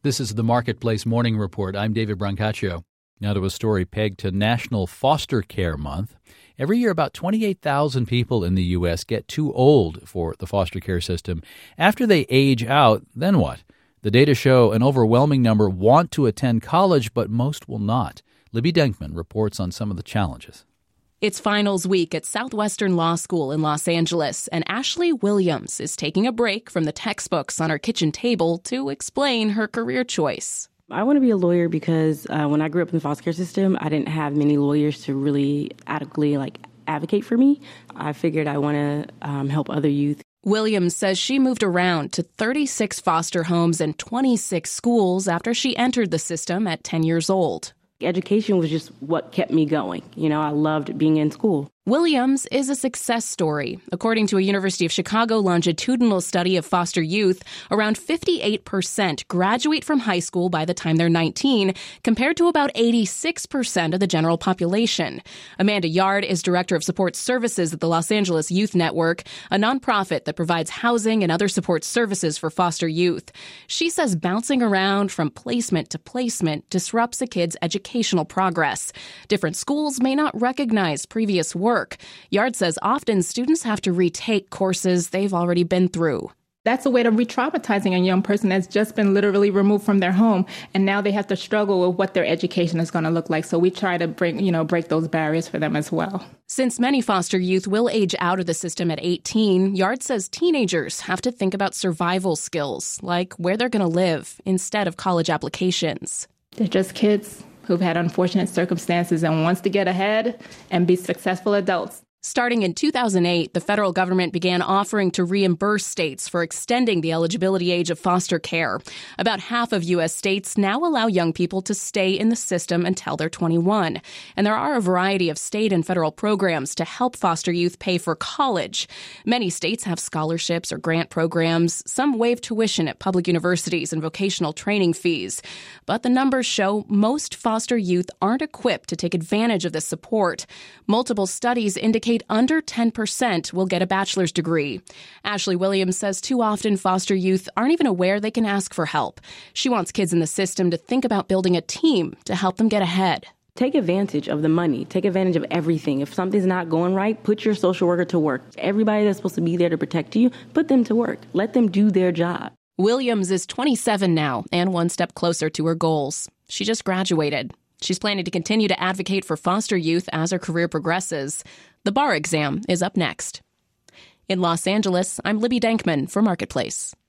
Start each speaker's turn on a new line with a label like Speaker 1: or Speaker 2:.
Speaker 1: This is the Marketplace Morning Report. I'm David Brancaccio. Now to a story pegged to National Foster Care Month. Every year, about 28,000 people in the U.S. get too old for the foster care system. After they age out, then what? The data show an overwhelming number want to attend college, but most will not. Libby Denkman reports on some of the challenges.
Speaker 2: It's finals week at Southwestern Law School in Los Angeles, and Ashley Williams is taking a break from the textbooks on her kitchen table to explain her career choice.
Speaker 3: I want to be a lawyer because when I grew up in the foster care system, I didn't have many lawyers to really adequately advocate for me. I figured I want to help other youth.
Speaker 2: Williams says she moved around to 36 foster homes and 26 schools after she entered the system at 10 years old.
Speaker 3: Education was just what kept me going. I loved being in school.
Speaker 2: Williams is a success story. According to a University of Chicago longitudinal study of foster youth, around 58% graduate from high school by the time they're 19, compared to about 86% of the general population. Amanda Yard is director of support services at the Los Angeles Youth Network, a nonprofit that provides housing and other support services for foster youth. She says bouncing around from placement to placement disrupts a kid's educational progress. Different schools may not recognize previous work. Yard says often students have to retake courses they've already been through.
Speaker 4: That's a way of re-traumatizing a young person that's just been literally removed from their home, and now they have to struggle with what their education is going to look like. So we try to break those barriers for them as well.
Speaker 2: Since many foster youth will age out of the system at 18, Yard says teenagers have to think about survival skills, like where they're going to live, instead of college applications.
Speaker 4: They're just kids who've had unfortunate circumstances and wants to get ahead and be successful adults.
Speaker 2: Starting in 2008, the federal government began offering to reimburse states for extending the eligibility age of foster care. About half of U.S. states now allow young people to stay in the system until they're 21. And there are a variety of state and federal programs to help foster youth pay for college. Many states have scholarships or grant programs. Some waive tuition at public universities and vocational training fees. But the numbers show most foster youth aren't equipped to take advantage of this support. Multiple studies indicate under 10% will get a bachelor's degree. Ashley Williams says too often foster youth aren't even aware they can ask for help. She wants kids in the system to think about building a team to help them get ahead.
Speaker 3: Take advantage of the money. Take advantage of everything. If something's not going right, put your social worker to work. Everybody that's supposed to be there to protect you, put them to work. Let them do their job.
Speaker 2: Williams is 27 now and one step closer to her goals. She just graduated. She's planning to continue to advocate for foster youth as her career progresses. The bar exam is up next. In Los Angeles, I'm Libby Denkman for Marketplace.